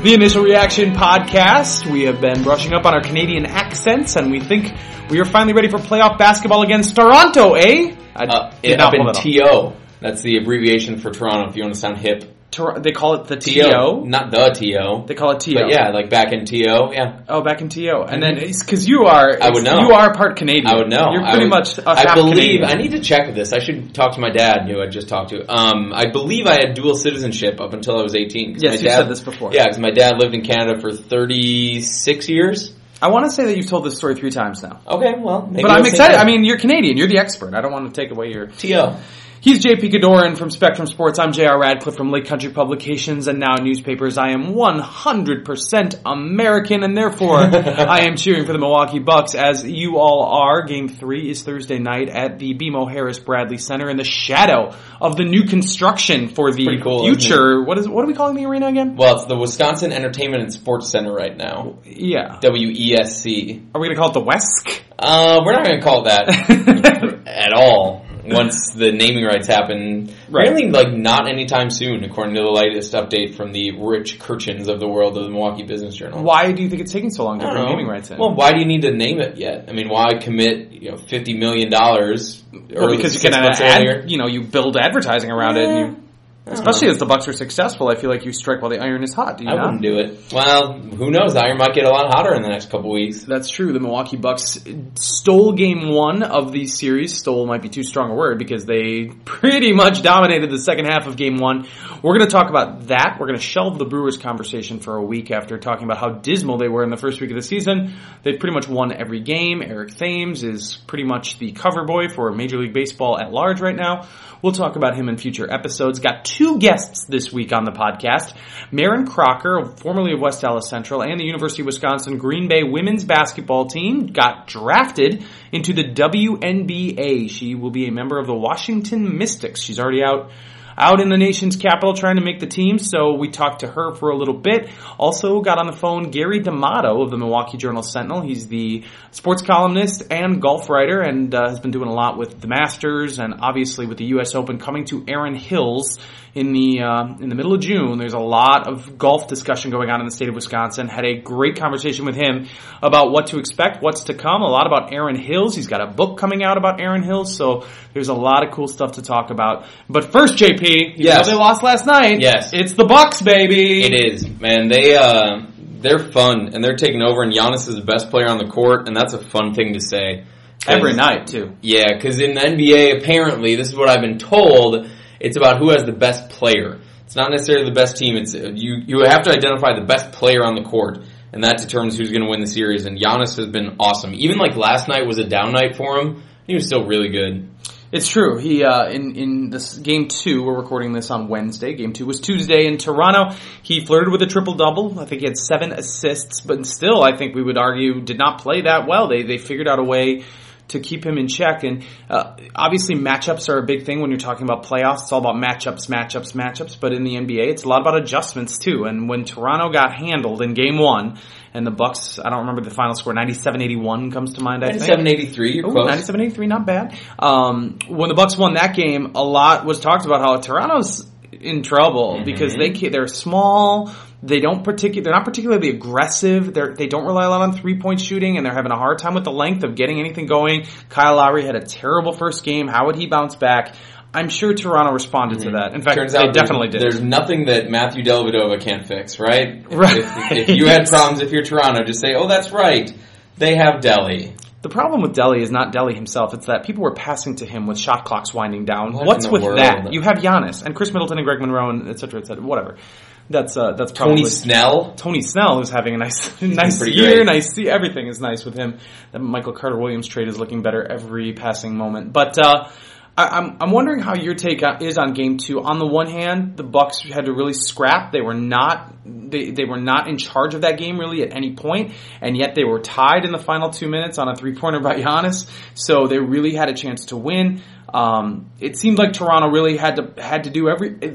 The Initial Reaction Podcast. We have been brushing up on our Canadian accents, and we think we are finally ready for playoff basketball against Toronto, eh? Up in TO. That's the abbreviation for Toronto, if you want to sound hip. They call it the TO? Not the TO. They call it TO. But yeah, like back in TO, yeah. Oh, back in TO. And then, because you are... I would know. You are part Canadian. I would know. You're pretty much half I believe... Canadian. I need to check this. I should talk to my dad, who I just talked to. I believe I had dual citizenship up until I was 18. Yes, you said this before. Yeah, because my dad lived in Canada for 36 years. I want to say that you've told this story 3 times now. Okay, well... Maybe but I'm excited. I mean, you're Canadian. You're the expert. I don't want to take away your... TO. He's JP Godoran from Spectrum Sports. I'm JR Radcliffe from Lake Country Publications and Now Newspapers. I am 100% American, and therefore I am cheering for the Milwaukee Bucks, as you all are. Game 3 is Thursday night at the BMO Harris Bradley Center in the shadow of the new construction for the future. What are we calling the arena again? Well, it's the Wisconsin Entertainment and Sports Center right now. Yeah. WESC. Are we going to call it the WESC? We're not going to call it that at all. Once the naming rights happen, really, like, not anytime soon, according to the latest update from the Rich Kirchens of the world of the Milwaukee Business Journal. Why do you think it's taking so long to bring naming rights in? Well, why do you need to name it yet? I mean, why commit $50 million? Well, because you can you build advertising around it, and you. Especially as the Bucks are successful, I feel like you strike while the iron is hot. Do you I wouldn't do it. Well, who knows? The iron might get a lot hotter in the next couple weeks. That's true. The Milwaukee Bucks stole Game 1 of the series. Stole might be too strong a word because they pretty much dominated the second half of Game 1. We're going to talk about that. We're going to shelve the Brewers conversation for a week after talking about how dismal they were in the first week of the season. They've pretty much won every game. Eric Thames is pretty much the cover boy for Major League Baseball at large right now. We'll talk about him in future episodes. Got 2 guests this week on the podcast. Maren Crocker, formerly of West Allis Central, and the University of Wisconsin Green Bay women's basketball team got drafted into the WNBA. She will be a member of the Washington Mystics. She's already out in the nation's capital trying to make the team, so we talked to her for a little bit. Also got on the phone Gary D'Amato of the Milwaukee Journal-Sentinel. He's the sports columnist and golf writer, and has been doing a lot with the Masters and obviously with the U.S. Open coming to Erin Hills in the middle of June. There's a lot of golf discussion going on in the state of Wisconsin. Had a great conversation with him about what to expect, what's to come, a lot about Erin Hills. He's got a book coming out about Erin Hills, so there's a lot of cool stuff to talk about. But first, JP, yes. They lost last night. Yes. It's the Bucks, baby. It is, man. They're fun, and they're taking over, and Giannis is the best player on the court, and that's a fun thing to say. Every night, too. Yeah, because in the NBA, apparently, this is what I've been told, it's about who has the best player. It's not necessarily the best team. It's you have to identify the best player on the court, and that determines who's going to win the series, and Giannis has been awesome. Even like last night was a down night for him. He was still really good. It's true. He in this Game 2, we're recording this on Wednesday. Game 2 was Tuesday in Toronto. He flirted with a triple-double. I think he had 7 assists, but still, I think we would argue, did not play that well. They figured out a way to keep him in check. And obviously matchups are a big thing when you're talking about playoffs. It's all about matchups. But in the NBA, it's a lot about adjustments too. And when Toronto got handled in Game 1, and the Bucks, I don't remember the final score, 97-81 comes to mind, I think. 97-83, you're close. 97-83, not bad. When the Bucks won that game, a lot was talked about how Toronto's in trouble because they're small. They're not particularly aggressive. They don't rely a lot on 3-point shooting, and they're having a hard time with the length of getting anything going. Kyle Lowry had a terrible first game. How would he bounce back? I'm sure Toronto responded to that. In fact, they definitely did. There's nothing that Matthew Dellavedova can't fix, right? Right. If you had problems, if you're Toronto, just say, oh, that's right. They have Delly. The problem with Delly is not Delly himself. It's that people were passing to him with shot clocks winding down. What's with that? You have Giannis and Chris Middleton and Greg Monroe and et cetera, whatever. That's probably Tony Snell. Tony Snell is having a nice year. Everything is nice with him. The Michael Carter Williams trade is looking better every passing moment. But I'm wondering how your take is on Game 2. On the one hand, the Bucks had to really scrap. They were not in charge of that game really at any point, and yet they were tied in the final 2 minutes on a 3-pointer by Giannis. So they really had a chance to win. It seemed like Toronto really had to do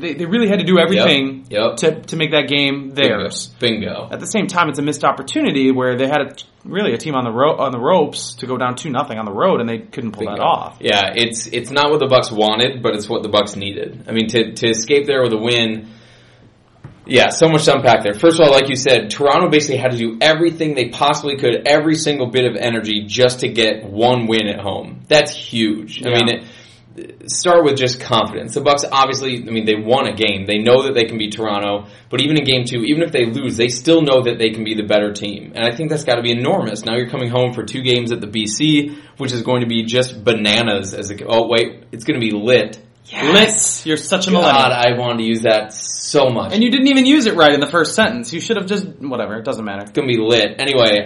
everything to make that game theirs. Bingo. At the same time, it's a missed opportunity where they had a team on the ropes to go down 2-0 on the road, and they couldn't pull that off. Yeah, it's not what the Bucks wanted, but it's what the Bucks needed. I mean, to escape there with a win. Yeah, so much to unpack there. First of all, like you said, Toronto basically had to do everything they possibly could, every single bit of energy just to get one win at home. That's huge. Yeah. I mean, start with just confidence. The Bucks obviously, I mean, they won a game. They know that they can beat Toronto, but even in game 2, even if they lose, they still know that they can be the better team. And I think that's got to be enormous. Now you're coming home for 2 games at the BC, which is going to be just bananas. Oh, wait, it's going to be lit. Yes. Lit. You're such a millennial. God, I wanted to use that so much. And you didn't even use it right in the first sentence. You should have just, whatever, it doesn't matter. It's going to be lit. Anyway,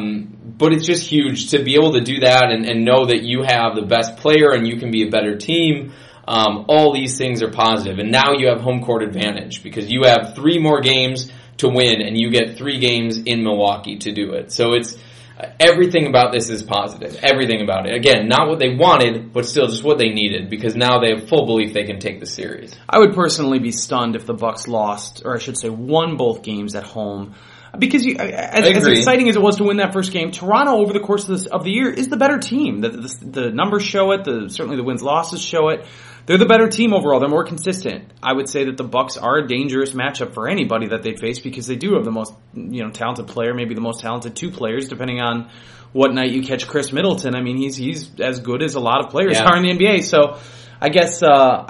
but it's just huge to be able to do that and know that you have the best player and you can be a better team. All these things are positive. And now you have home court advantage because you have 3 more games to win and you get 3 games in Milwaukee to do it. So it's everything about this is positive. Everything about it. Again, not what they wanted, but still just what they needed because now they have full belief they can take the series. I would personally be stunned if the Bucks lost, or I should say won both games at home. Because as exciting as it was to win that first game, Toronto over the course of the year is the better team. The numbers show it. Certainly the wins-losses show it. They're the better team overall. They're more consistent. I would say that the Bucks are a dangerous matchup for anybody that they face because they do have the most talented player, maybe the most talented 2 players, depending on what night you catch Chris Middleton. I mean, he's as good as a lot of players are in the NBA. So I guess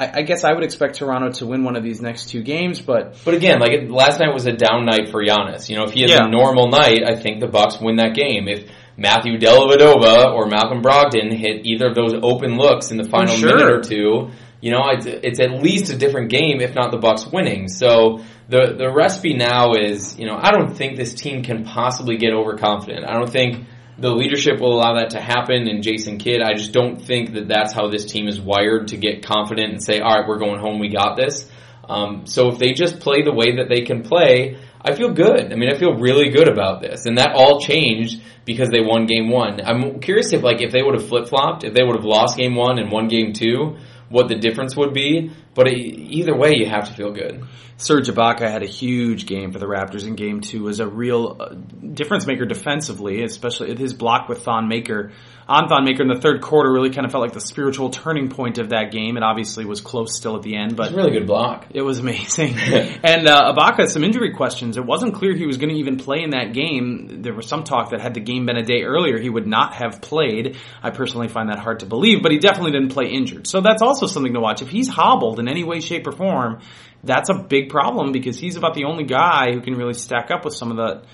I would expect Toronto to win one of these next 2 games, but again, like last night was a down night for Giannis. If he has a normal night, I think the Bucks win that game. If Matthew Dellavedova or Malcolm Brogdon hit either of those open looks in the final minute or 2, it's at least a different game, if not the Bucks winning. So the recipe now is, I don't think this team can possibly get overconfident. I don't think the leadership will allow that to happen in Jason Kidd. I just don't think that that's how this team is wired to get confident and say, all right, we're going home, we got this. So if they just play the way that they can play, I feel good. I mean, I feel really good about this. And that all changed because they won game 1. I'm curious if they would have flip-flopped, if they would have lost game 1 and won game 2, what the difference would be. But either way, you have to feel good. Serge Ibaka had a huge game for the Raptors in Game 2 as a real difference maker defensively, especially his block with Thon Maker in the third quarter really kind of felt like the spiritual turning point of that game. It obviously was close still at the end, but it was a really good block. It was amazing. And Ibaka, some injury questions. It wasn't clear he was going to even play in that game. There was some talk that had the game been a day earlier, he would not have played. I personally find that hard to believe, but he definitely didn't play injured. So that's also something to watch. If he's hobbled in any way, shape, or form, that's a big problem because he's about the only guy who can really stack up with some of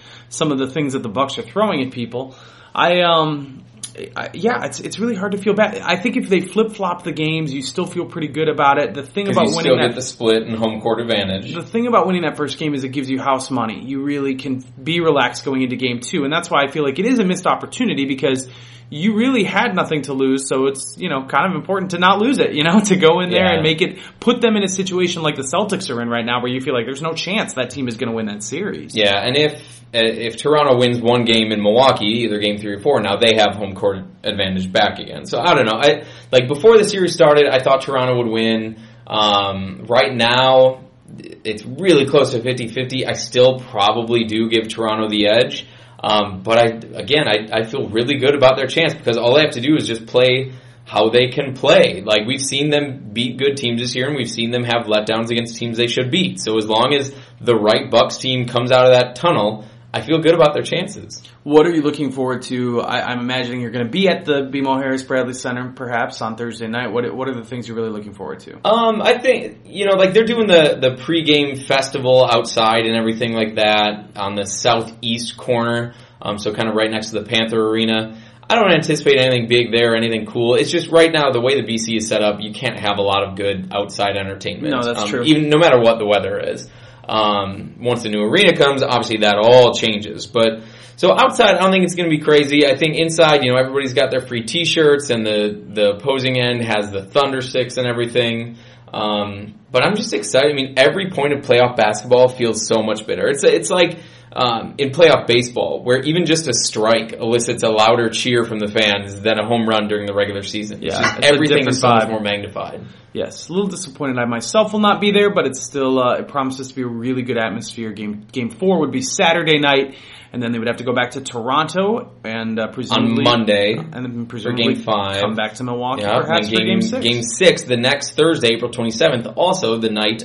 the things that the Bucks are throwing at people. It's really hard to feel bad. I think if they flip-flop the games, you still feel pretty good about it. The thing about winning still get the split and home court advantage. The thing about winning that first game is it gives you house money. You really can be relaxed going into game 2, and that's why I feel like it is a missed opportunity because you really had nothing to lose, so it's, kind of important to not lose it, to go in there and put them in a situation like the Celtics are in right now where you feel like there's no chance that team is going to win that series. Yeah, and if Toronto wins one game in Milwaukee, either game 3 or 4, now they have home court advantage back again. So I don't know. Before the series started, I thought Toronto would win. Right now, it's really close to 50-50. I still probably do give Toronto the edge. But I feel really good about their chance because all they have to do is just play how they can play. Like, we've seen them beat good teams this year, and we've seen them have letdowns against teams they should beat. So as long as the right Bucks team comes out of that tunnel, I feel good about their chances. What are you looking forward to? I'm imagining you're going to be at the BMO Harris Bradley Center perhaps on Thursday night. What are the things you're really looking forward to? I think, they're doing the pregame festival outside and everything like that on the southeast corner, so kind of right next to the Panther Arena. I don't anticipate anything big there or anything cool. It's just right now, the way the BC is set up, you can't have a lot of good outside entertainment. No, that's true. Even no matter what the weather is. Once the new arena comes, obviously that all changes. But so outside, I don't think it's going to be crazy. I think inside, everybody's got their free T-shirts, and the opposing end has the thunder sticks and everything. But I'm just excited. I mean, every point of playoff basketball feels so much better. It's like in playoff baseball, where even just a strike elicits a louder cheer from the fans than a home run during the regular season. Yeah, everything is so much more magnified. Yes, a little disappointed I myself will not be there, but it's still, it promises to be a really good atmosphere. Game 4 would be Saturday night, and then they would have to go back to Toronto and presumably on Monday, and then presumably for Game 5. come back to Milwaukee Yeah, perhaps for Game 6. Game 6, the next Thursday, April 27th, also the night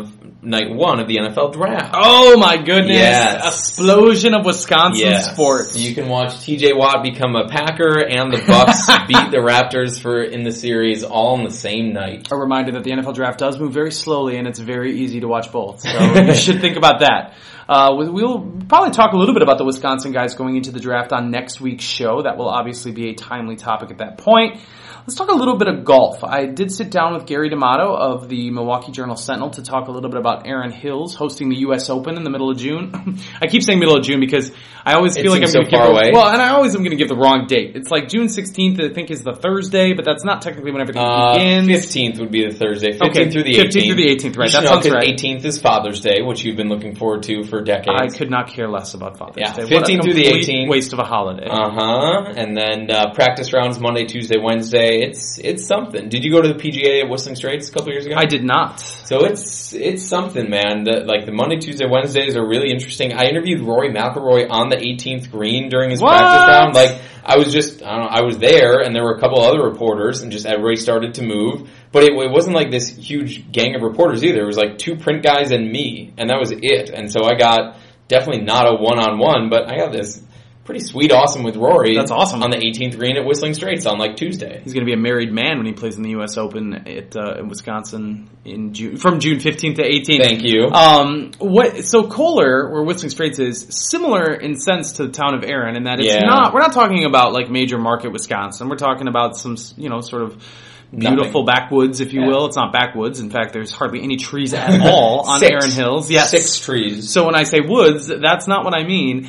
1 of the NFL Draft. Oh my goodness! Yes. Explosion of Wisconsin sports. You can watch T.J. Watt become a Packer and the Bucks beat the Raptors in the series all on the same night. A reminder that the NFL Draft does move very slowly, and it's very easy to watch both. So you should think about that. We'll probably talk a little bit about the Wisconsin guys going into the draft on next week's show. That will obviously be a timely topic at that point. Let's talk a little bit of golf. I did sit down with Gary D'Amato of the Milwaukee Journal-Sentinel to talk a little bit about Erin Hills hosting the U.S. Open in the middle of June. I keep saying middle of June because I always feel like I'm going to give and I always am going to give the wrong date. It's like June 16th, I think, is the Thursday, but that's not technically when everything begins. 15th would be the Thursday. 15th through the 18th. 15th through the 18th, right? That sounds right. 18th is Father's Day, which you've been looking forward to for decades. I could not care less about Father's Day. 15th through the 18th. Waste of a holiday. And then practice rounds Monday, Tuesday, Wednesday. It's something. Did you go to the PGA at Whistling Straits a couple years ago? I did not. So it's something, man. The Monday, Tuesday, Wednesdays are really interesting. I interviewed Rory McIlroy on the 18th green during his practice round. I was there, and there were a couple other reporters, and just everybody started to move. But it wasn't like this huge gang of reporters either. It was like 2 print guys and me, and that was it. And so I got definitely not a one-on-one, but I got this pretty sweet awesome with Rory. That's awesome. On the 18th green at Whistling Straits on Tuesday. He's going to be a married man when he plays in the U.S. Open in Wisconsin from June 15th to 18th. Thank you. So Kohler, where Whistling Straits is, similar in sense to the town of Erin, in that it's not. We're not talking about like major market Wisconsin. We're talking about some sort of beautiful backwoods, if you will. It's not backwoods. In fact, there's hardly any trees at all on Erin Hills. Yes. 6 trees. So when I say woods, that's not what I mean.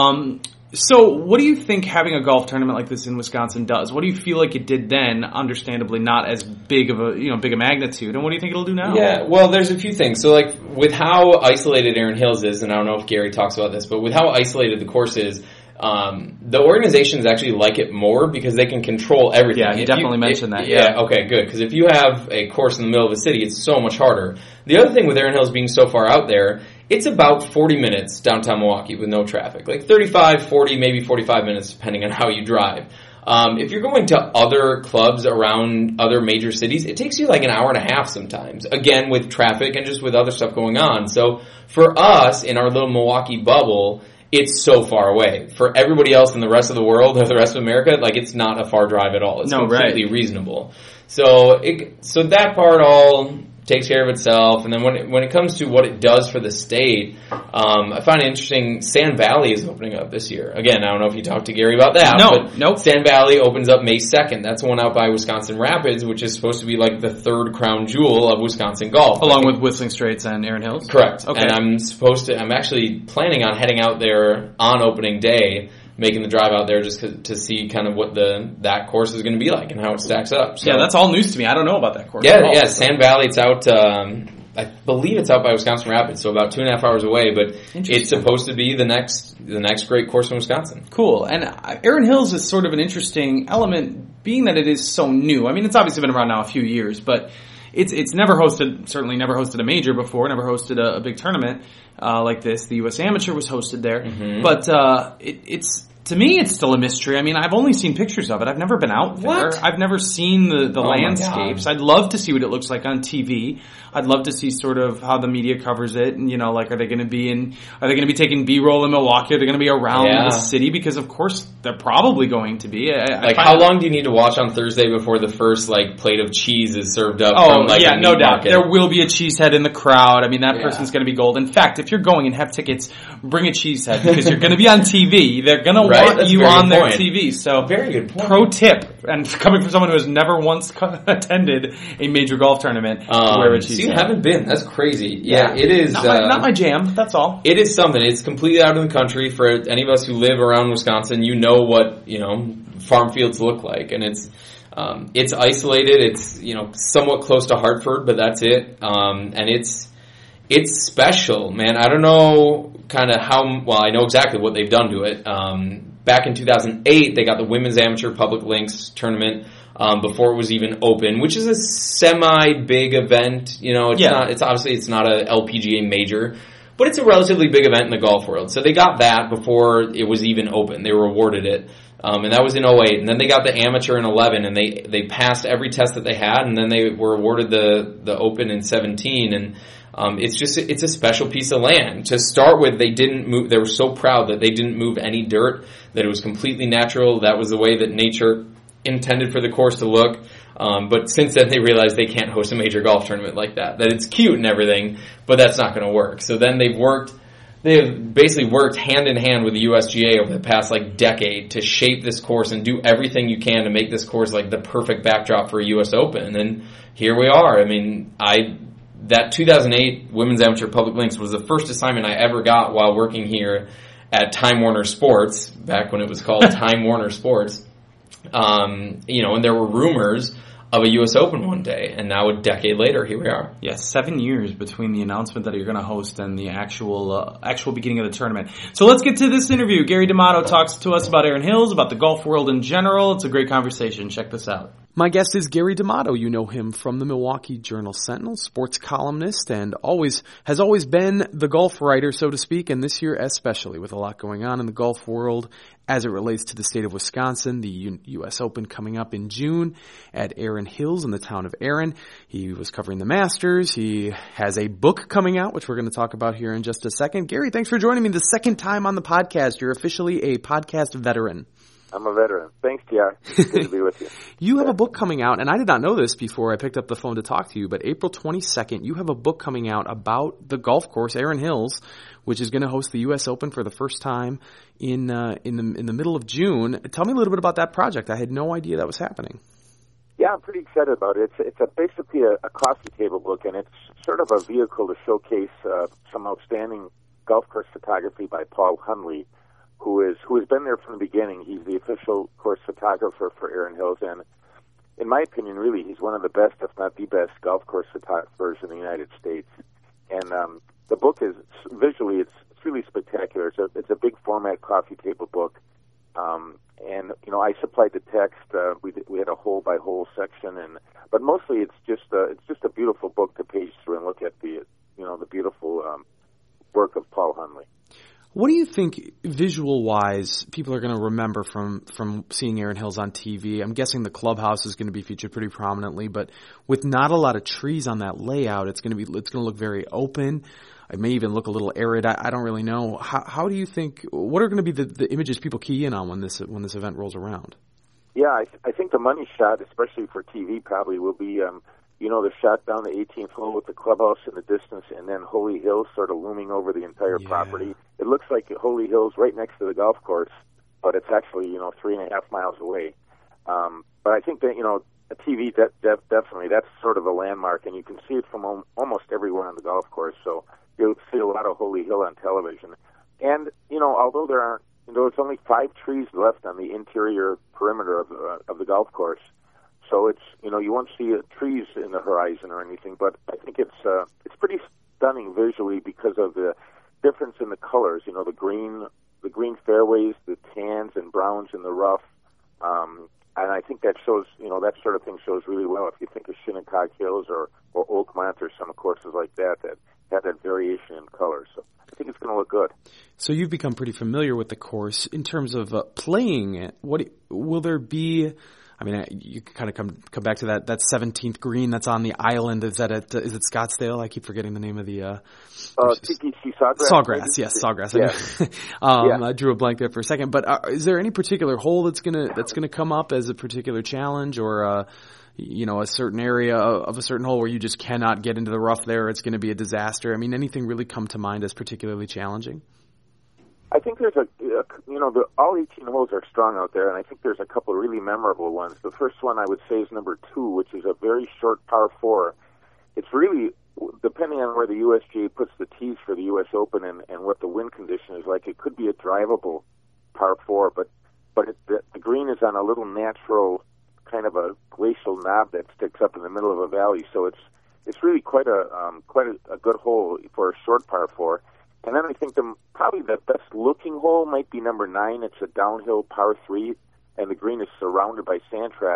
So what do you think having a golf tournament like this in Wisconsin does? What do you feel like it did then? Understandably not as big of a magnitude. And what do you think it'll do now? Yeah, well, there's a few things. So with how isolated Erin Hills is, and I don't know if Gary talks about this, but with how isolated the course is, the organizations actually like it more because they can control everything. Yeah, you definitely mentioned that. Yeah, okay, good. Because if you have a course in the middle of the city, it's so much harder. The other thing with Erin Hills being so far out there, it's about 40 minutes downtown Milwaukee with no traffic. Like 35, 40, maybe 45 minutes depending on how you drive. If you're going to other clubs around other major cities, it takes you like an hour and a half sometimes. Again, with traffic and just with other stuff going on. So for us, in our little Milwaukee bubble, it's so far away. For everybody else in the rest of the world or the rest of America, it's not a far drive at all. It's completely reasonable. So that part all takes care of itself. And then when it comes to what it does for the state, I find it interesting. Sand Valley is opening up this year. Again, I don't know if you talked to Gary about that. Nope. Sand Valley opens up May 2nd. That's one out by Wisconsin Rapids, which is supposed to be like the third crown jewel of Wisconsin golf. Along with Whistling Straits and Erin Hills? Correct. Okay. And I'm actually planning on heading out there on opening day, making the drive out there just to see kind of what that course is going to be like and how it stacks up. So, yeah, that's all news to me. I don't know about that course. Yeah, Sand Valley. It's out. I believe it's out by Wisconsin Rapids, so about 2.5 hours away. But it's supposed to be the next great course in Wisconsin. Cool. And Erin Hills is sort of an interesting element, being that it is so new. I mean, it's obviously been around now a few years, but it's never hosted a major before, never hosted a big tournament like this. The U.S. Amateur was hosted there, but to me, it's still a mystery. I mean, I've only seen pictures of it. I've never been out there. What? I've never seen the landscapes. I'd love to see what it looks like on TV. I'd love to see sort of how the media covers it, and are they going to be taking B-roll in Milwaukee? Are they going to be around the city? Because of course they're probably going to be. How long do you need to watch on Thursday before the first plate of cheese is served up? No doubt. There will be a cheesehead in the crowd. I mean, that person's going to be gold. In fact, if you're going and have tickets, bring a cheesehead because you're going to be on TV. They're going to want you on their TV. So, very good point. Pro tip, and coming from someone who has never once attended a major golf tournament, wear a cheesehead. You haven't been. That's crazy. Yeah, it is. Not my jam. That's all. It is something. It's completely out of the country. For any of us who live around Wisconsin, you know what farm fields look like, and it's isolated. It's somewhat close to Hartford, but that's it. And it's special, man. I don't know kind of how. Well, I know exactly what they've done to it. Back in 2008, they got the Women's Amateur Public Links Tournament before it was even open, which is a semi-big event. It's not a LPGA major, but it's a relatively big event in the golf world. So they got that before it was even open. They were awarded it. And that was in 2008. And then they got the amateur in 2011, and they passed every test that they had, and then they were awarded the open in 2017. And it's a special piece of land. To start with, they didn't move. They were so proud that they didn't move any dirt, that it was completely natural. That was the way that nature intended for the course to look. But since then, they realized they can't host a major golf tournament like that. That it's cute and everything, but that's not going to work. So then they have basically worked hand in hand with the USGA over the past decade to shape this course and do everything you can to make this course the perfect backdrop for a US Open. And here we are. I mean, that 2008 Women's Amateur Public Links was the first assignment I ever got while working here at Time Warner Sports, back when it was called Time Warner Sports. And there were rumors of a U.S. Open one day, and now a decade later, here we are. Yes, 7 years between the announcement that you're going to host and the actual beginning of the tournament. So let's get to this interview. Gary D'Amato talks to us about Erin Hills, about the golf world in general. It's a great conversation. Check this out. My guest is Gary D'Amato. You know him from the Milwaukee Journal-Sentinel, sports columnist, and has always been the golf writer, so to speak, and this year especially, with a lot going on in the golf world as it relates to the state of Wisconsin, the U.S. Open coming up in June at Erin Hills in the town of Erin. He was covering the Masters. He has a book coming out, which we're going to talk about here in just a second. Gary, thanks for joining me the second time on the podcast. You're officially a podcast veteran. I'm a veteran. Thanks, TR. Good to be with you. You have a book coming out, and I did not know this before I picked up the phone to talk to you, but April 22nd, you have a book coming out about the golf course, Erin Hills, which is going to host the U.S. Open for the first time in the middle of June. Tell me a little bit about that project. I had no idea that was happening. Yeah, I'm pretty excited about it. It's basically a coffee table book, and it's sort of a vehicle to showcase some outstanding golf course photography by Paul Hunley, who has been there from the beginning. He's the official course photographer for Erin Hills, and in my opinion, really, he's one of the best, if not the best, golf course photographers in the United States. And the book is visually, it's really spectacular. It's a big format coffee table book, and I supplied the text. We had a hole by hole section, but mostly it's just a beautiful book to page through and look at the beautiful work of Paul Hunley. What do you think, visual-wise, people are going to remember from seeing Erin Hills on TV? I'm guessing the clubhouse is going to be featured pretty prominently, but with not a lot of trees on that layout, it's going to look very open. It may even look a little arid. I don't really know. How do you think? What are going to be the images people key in on when this event rolls around? Yeah, I think the money shot, especially for TV, probably will be the shot down the 18th hole with the clubhouse in the distance, and then Holy Hills sort of looming over the entire property. It looks like Holy Hills right next to the golf course, but it's actually 3.5 miles away. But I think that a TV definitely that's sort of a landmark, and you can see it from almost everywhere on the golf course. So you'll see a lot of Holy Hill on television. And although there's only 5 trees left on the interior perimeter of the golf course. So it's you won't see trees in the horizon or anything, but I think it's pretty stunning visually because of the difference in the colors. The green fairways, the tans and browns in the rough, and I think that shows that sort of thing shows really well if you think of Shinnecock Hills or Oakmont or some courses like that have that variation in colors. So I think it's going to look good. So you've become pretty familiar with the course in terms of playing it. What will there be? I mean, you kind of come back to that 17th green that's on the island. Is it Scottsdale? I keep forgetting the name of the TPC Sawgrass. Sawgrass, yes, Sawgrass. Yeah. I drew a blank there for a second. But is there any particular hole that's gonna come up as a particular challenge, or a certain area of a certain hole where you just cannot get into the rough there? It's going to be a disaster. I mean, anything really come to mind as particularly challenging? I think there's all 18 holes are strong out there, and I think there's a couple of really memorable ones. The first one I would say is number 2, which is a very short par 4. It's really, depending on where the USGA puts the tees for the U.S. Open and what the wind condition is like, it could be a drivable par 4, but the green is on a little natural kind of a glacial knob that sticks up in the middle of a valley, so it's really quite a good hole for a short par 4. And then I think probably the best looking hole might be number 9. It's a downhill par 3, and the green is surrounded by sand traps.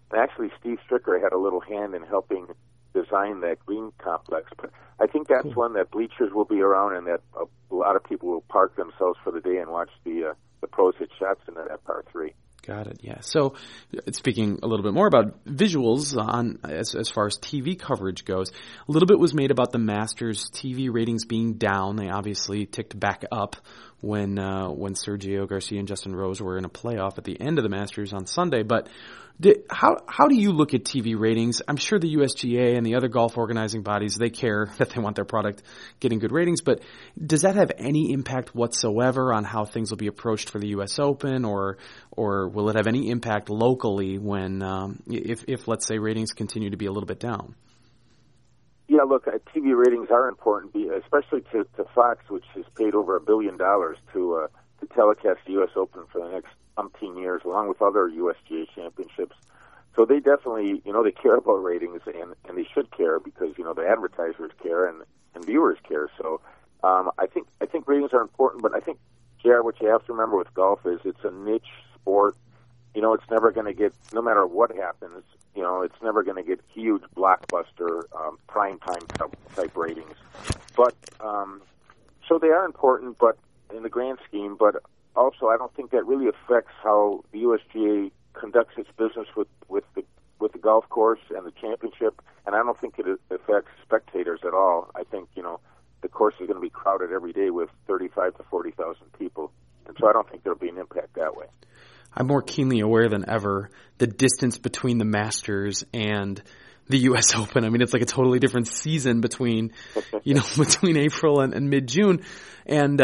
And actually, Steve Stricker had a little hand in helping design that green complex. But I think that's one that bleachers will be around, and that a lot of people will park themselves for the day and watch the pros hit shots into that par 3. Got it. Yeah. So, speaking a little bit more about visuals on as far as TV coverage goes, a little bit was made about the Masters TV ratings being down. They obviously ticked back up when Sergio Garcia and Justin Rose were in a playoff at the end of the Masters on Sunday. But how do you look at TV ratings? I'm sure the USGA and the other golf organizing bodies, they care that they want their product getting good ratings, but does that have any impact whatsoever on how things will be approached for the U.S. Open, or will it have any impact locally when if let's say ratings continue to be a little bit down? Yeah, look, TV ratings are important, especially to Fox, which has paid over $1 billion to telecast the U.S. Open for the next umpteen years, along with other USGA championships. So they definitely, they care about ratings, and they should care because, the advertisers care and viewers care. So I think ratings are important, but I think, JR, what you have to remember with golf is it's a niche sport. It's never going to get, no matter what happens, it's never going to get huge blockbuster prime time type ratings. But so they are important, but in the grand scheme. But also, I don't think that really affects how the USGA conducts its business with the golf course and the championship. And I don't think it affects spectators at all. I think the course is going to be crowded every day with 35 to 40,000 people, and so I don't think there'll be an impact that way. I'm more keenly aware than ever the distance between the Masters and the U.S. Open. I mean, it's like a totally different season between April and mid-June. And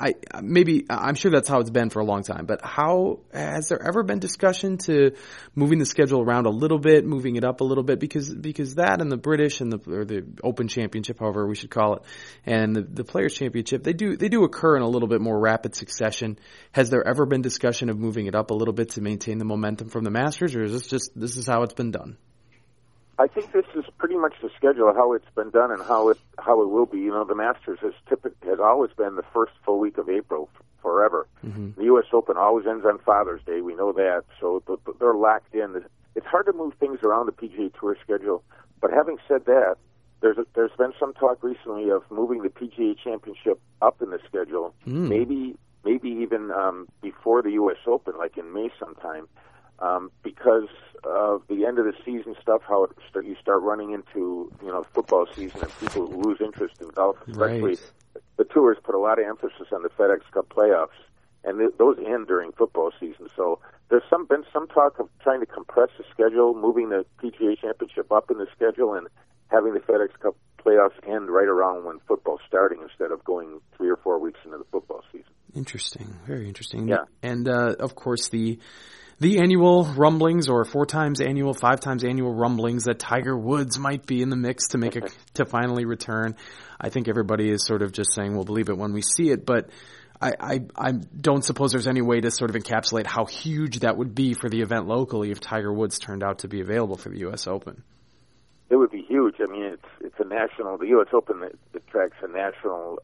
I'm sure that's how it's been for a long time. But how has there ever been discussion to moving the schedule around a little bit, moving it up a little bit? Because that and the British and the Open Championship, however we should call it, and the Players Championship, they do occur in a little bit more rapid succession. Has there ever been discussion of moving it up a little bit to maintain the momentum from the Masters, or is this is how it's been done? I think this is pretty much the schedule, how it's been done and how it will be. The Masters has always been the first full week of April forever. Mm-hmm. The U.S. Open always ends on Father's Day. We know that, so they're locked in. It's hard to move things around the PGA Tour schedule. But having said that, there's been some talk recently of moving the PGA Championship up in the schedule, maybe even before the U.S. Open, like in May sometime. Because of the end of the season stuff, how you start running into football season and people lose interest in golf. Especially the tours put a lot of emphasis on the FedEx Cup playoffs, and those end during football season. So there's been some talk of trying to compress the schedule, moving the PGA Championship up in the schedule, and having the FedEx Cup playoffs end right around when football's starting instead of going 3 or 4 weeks into the football season. Interesting, very interesting. Yeah, and of course the annual rumblings, or 4 times annual, 5 times annual rumblings that Tiger Woods might be in the mix to finally return. I think everybody is sort of just saying we'll believe it when we see it, but I don't suppose there's any way to sort of encapsulate how huge that would be for the event locally if Tiger Woods turned out to be available for the U.S. Open. It would be huge. I mean, it's a national. The U.S. Open attracts a national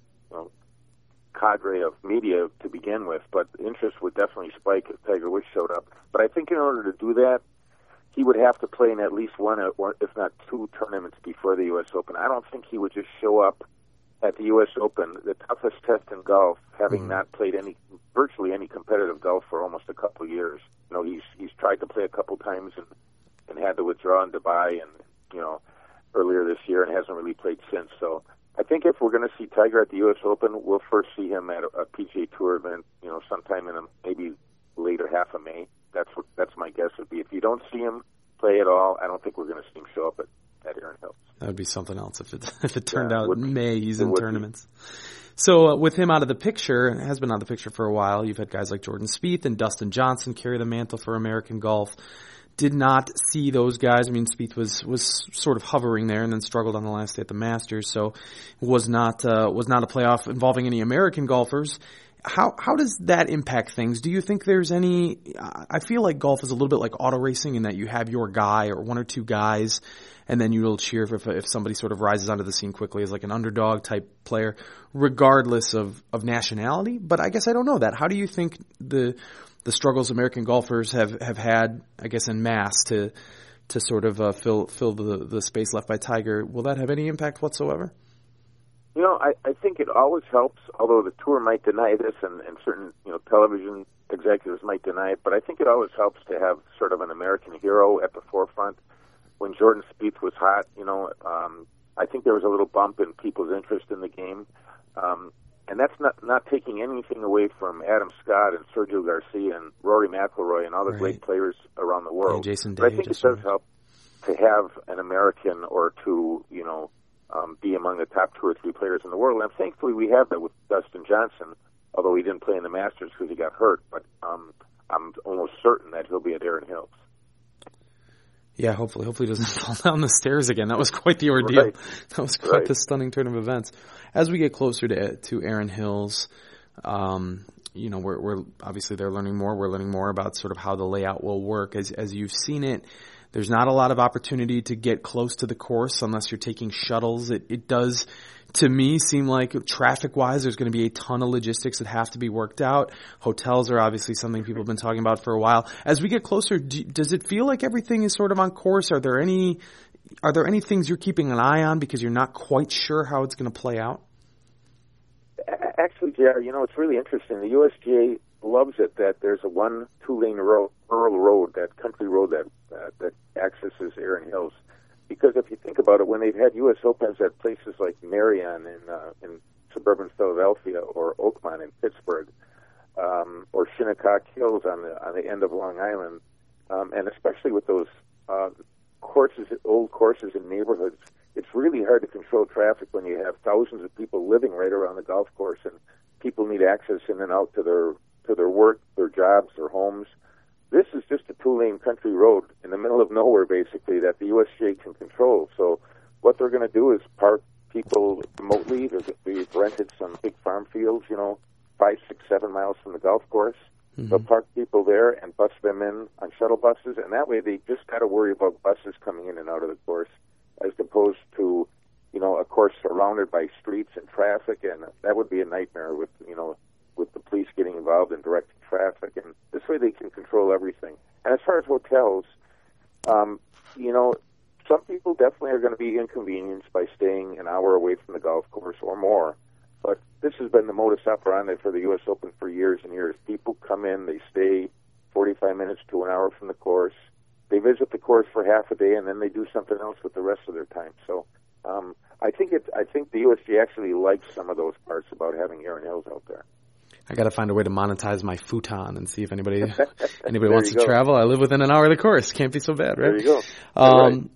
cadre of media to begin with, but interest would definitely spike if Tiger Woods showed up. But I think in order to do that, he would have to play in at least one, or if not 2 tournaments before the U.S. Open. I don't think he would just show up at the U.S. Open, the toughest test in golf, having not played virtually any competitive golf for almost a couple of years. He's tried to play a couple times and had to withdraw in Dubai and earlier this year, and hasn't really played since. So I think if we're going to see Tiger at the U.S. Open, we'll first see him at a PGA Tour event, sometime in maybe later half of May. That's my guess would be. If you don't see him play at all, I don't think we're going to see him show up at Erin Hills. That would be something else if it turned out in May he's in tournaments. So with him out of the picture, and has been out of the picture for a while, you've had guys like Jordan Spieth and Dustin Johnson carry the mantle for American golf. Did not see those guys. I mean, Spieth was sort of hovering there and then struggled on the last day at the Masters, so was not a playoff involving any American golfers. How does that impact things? Do you think there's any? I feel like golf is a little bit like auto racing in that you have your guy or 1 or 2 guys, and then you'll cheer if somebody sort of rises onto the scene quickly as like an underdog type player, regardless of nationality. But I guess I don't know that. How do you think the the struggles American golfers have had, I guess, en masse to sort of fill the space left by Tiger. Will that have any impact whatsoever? I think it always helps, although the tour might deny this and certain, television executives might deny it, but I think it always helps to have sort of an American hero at the forefront. When Jordan Spieth was hot, I think there was a little bump in people's interest in the game. And that's not taking anything away from Adam Scott and Sergio Garcia and Rory McIlroy and all the great players around the world. Yeah, Jason Day, but I think it does help to have an American or two, be among the top 2 or 3 players in the world. And thankfully we have that with Dustin Johnson, although he didn't play in the Masters because he got hurt. But I'm almost certain that he'll be at Erin Hills. Yeah, hopefully he doesn't fall down the stairs again. That was quite the ordeal. Right. That was quite the stunning turn of events. As we get closer to Erin Hills, we're obviously they're learning more. We're learning more about sort of how the layout will work. As you've seen it, there's not a lot of opportunity to get close to the course unless you're taking shuttles. It does, to me, seem like traffic-wise, there's going to be a ton of logistics that have to be worked out. Hotels are obviously something people have been talking about for a while. As we get closer, does it feel like everything is sort of on course? Are there any things you're keeping an eye on because you're not quite sure how it's going to play out? Actually, JR, it's really interesting. The USGA loves it that there's a 2-lane rural road, that country road that accesses Erin Hills. Because if you think about it, when they've had U.S. Opens at places like Marion in suburban Philadelphia, or Oakmont in Pittsburgh, or Shinnecock Hills on the end of Long Island, and especially with those old courses in neighborhoods, it's really hard to control traffic when you have thousands of people living right around the golf course, and people need access in and out to their work, their jobs, their homes. This is just a 2-lane country road in the middle of nowhere, basically, that the USGA can control. So what they're going to do is park people remotely. We've rented some big farm fields, 5, 6, 7 miles from the golf course. Mm-hmm. They'll park people there and bus them in on shuttle buses, and that way they just got to worry about buses coming in and out of the course, as opposed to, a course surrounded by streets and traffic, and that would be a nightmare with the police getting involved in directing traffic, and this way they can control everything. And as far as hotels, some people definitely are going to be inconvenienced by staying an hour away from the golf course or more, but this has been the modus operandi for the U.S. Open for years and years. People come in, they stay 45 minutes to an hour from the course, they visit the course for half a day, and then they do something else with the rest of their time. So I think the USGA actually likes some of those parts about having Erin Hills out there. I got to find a way to monetize my futon and see if anybody wants to travel. I live within an hour of the course. Can't be so bad, right? There you go. Right.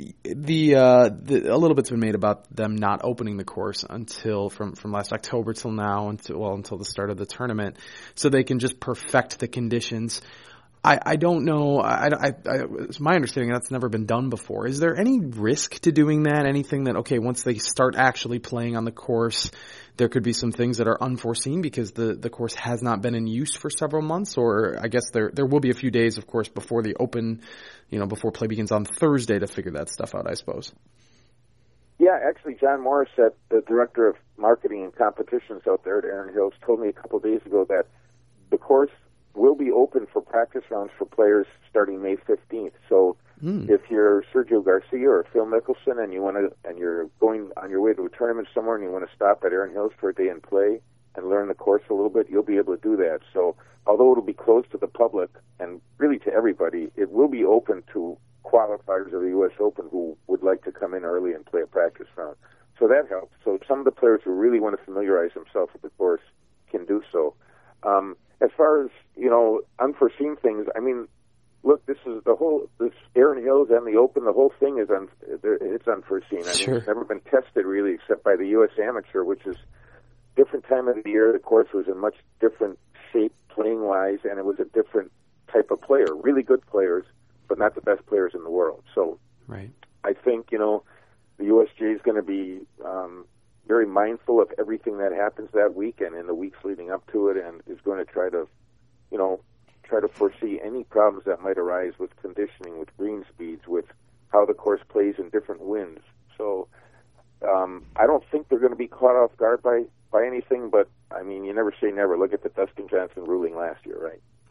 A little bit's been made about them not opening the course until from last October till now, until the start of the tournament, so they can just perfect the conditions. I don't know. It's my understanding that's never been done before. Is there any risk to doing that? Anything that, once they start actually playing on the course, there could be some things that are unforeseen because the course has not been in use for several months? Or I guess there will be a few days, of course, before the Open, before play begins on Thursday to figure that stuff out, I suppose. Yeah, actually, John Morris, the director of marketing and competitions out there at Erin Hills, told me a couple of days ago that the course will be open for practice rounds for players starting May 15th. So if you're Sergio Garcia or Phil Mickelson and you're going on your way to a tournament somewhere and you want to stop at Erin Hills for a day and play and learn the course a little bit, you'll be able to do that. So although it'll be closed to the public and really to everybody, it will be open to qualifiers of the U.S. Open who would like to come in early and play a practice round. So that helps. So some of the players who really want to familiarize themselves with the course can do so. As far as, unforeseen things, look, this Erin Hills and the Open, the whole thing it's unforeseen. Sure. It's never been tested really except by the U.S. Amateur, which is different time of the year. The course was in much different shape playing-wise, and it was a different type of player, really good players, but not the best players in the world. So right. I think, the USGA is going to be very mindful of everything that happens that week and in the weeks leading up to it, and is going to try to foresee any problems that might arise with conditioning, with green speeds, with how the course plays in different winds. So I don't think they're going to be caught off guard by anything, but you never say never. Look at the Dustin Johnson ruling last year, right?